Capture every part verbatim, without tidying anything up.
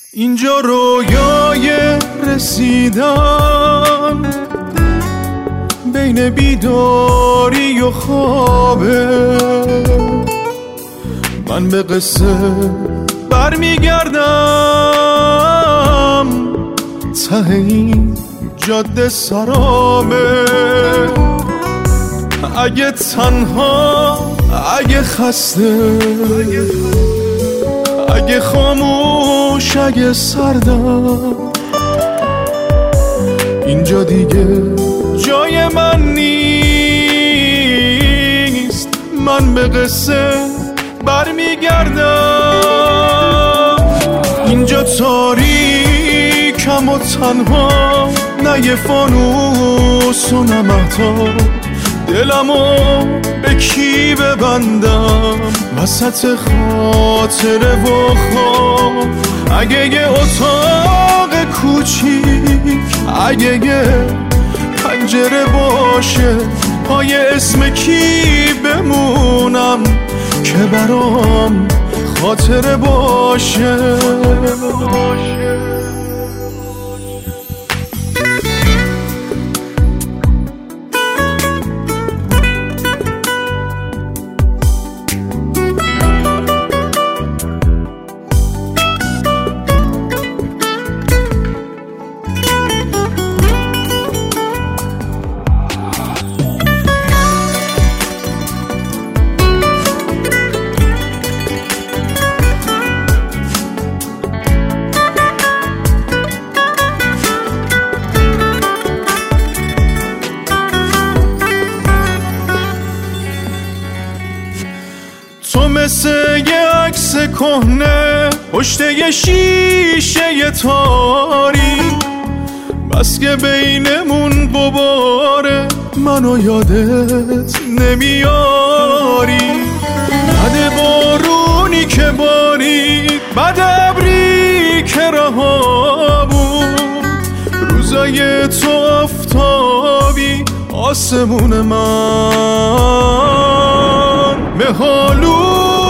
اینجا رویای رسیدن بین بیداری و خوابه، من به قصه برمیگردم ته این جاده سرامه. اگه تنها، اگه خسته، اگه خاموش، اگه سردم، اینجا دیگه جای من نیست. من به قصه برمیگردم. اینجا تاریکم و تنها، نه یه فانوس و نه مهتاب. دلمو به کی ببندم وسط خاطره و خواب؟ اگه یه اتاق کوچیک، اگه یه پنجره باشه، پای اسم کی بمونم که برام خاطره باشه. تو مثل یه عکس کهنه پشت یه شیشه تاری، بس که بینمون غباره منو یادت نمیاری. بد بارونی که بارید، بد ابری که رها بود، روزای تو آفتابی آسمون من مهالو.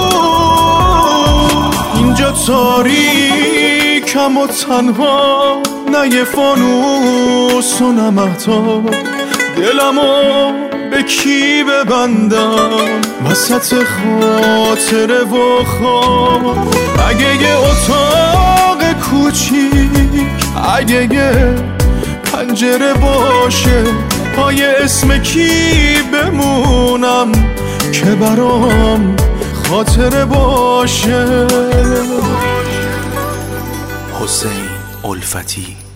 اینجا تاریکم و تنها، نه یه فانوس و نه مهتاب. دلمو به کی ببندم وسط خاطره و خواب؟ اگه یه اتاق کوچیک، اگه یه پنجره باشه، پای اسم کی بمونم که برام خاطره باشه. حسین الفتی.